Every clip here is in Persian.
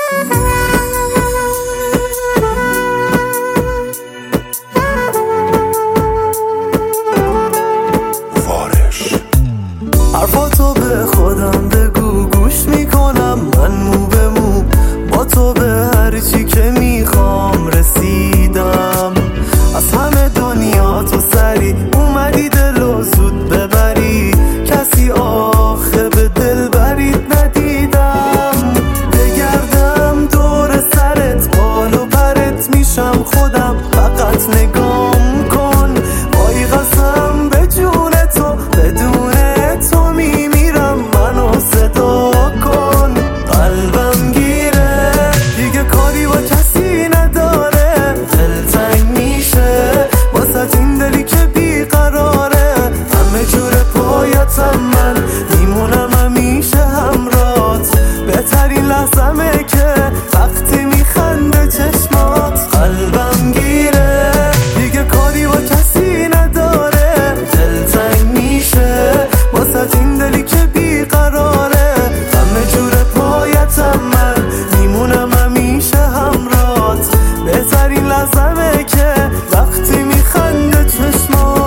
حرفاتو به خودم بگو گوش میکنم، من مو به مو با تو به هرچی که میخوام رسیدم. از همه دنیا تو سری اومدی دلو زود ببری، کسی آخه به دل برید ندیدم. بگردم دور سرت بال و پرت میشم خودم، فقط نگام کن. وای قسم به جون تو بدون تو میمیرم، منو صدا کن. قلبم گیره دیگه کاری با کسی نداره، دلتنگ میشه واسه این دلی که بیقراره. همه جور پایتم من میمونم همیشه همرات، بهترین لحظمه که وقتی میخنده چشمات. قلبم گیره دیگه کاری با کسی نداره، دلتنگ میشه واسه این دلی که بیقراره. همه جور پایتم من میمونم همیشه همرات، بهترین لحظمه که وقتی میخنده چشمات.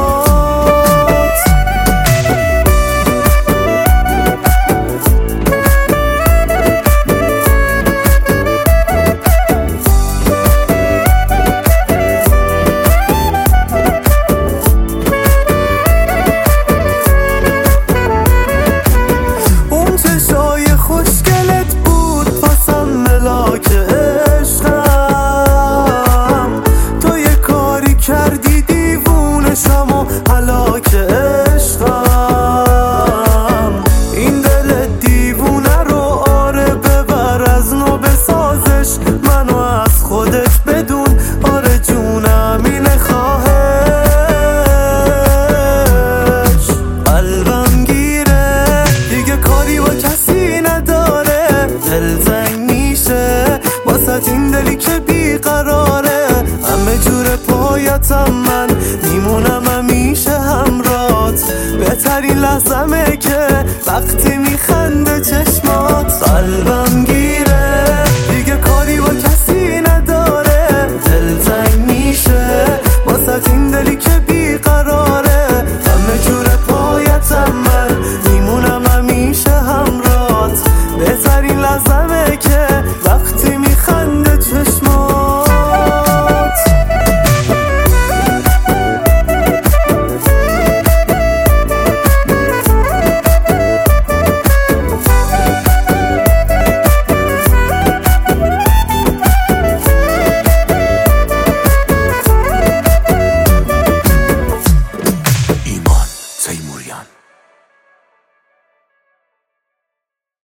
خوشگلت بود پاسم ملاک عشقم، تو یه کاری کردی دیوونشم و هلاک عشقم. این دل دیوونه رو آره ببر از نو بسازش، منو از خودش بدون آره جونم اینه خواهش. قلبم گیره دیگه کاری با کسی نداره، دلتنگ میشه واسه این دلی که بیقراره. همه جور پایتم من میمونم همیشه همرات، بهترین لحظمه که وقتی میخنده چشمات. قلبم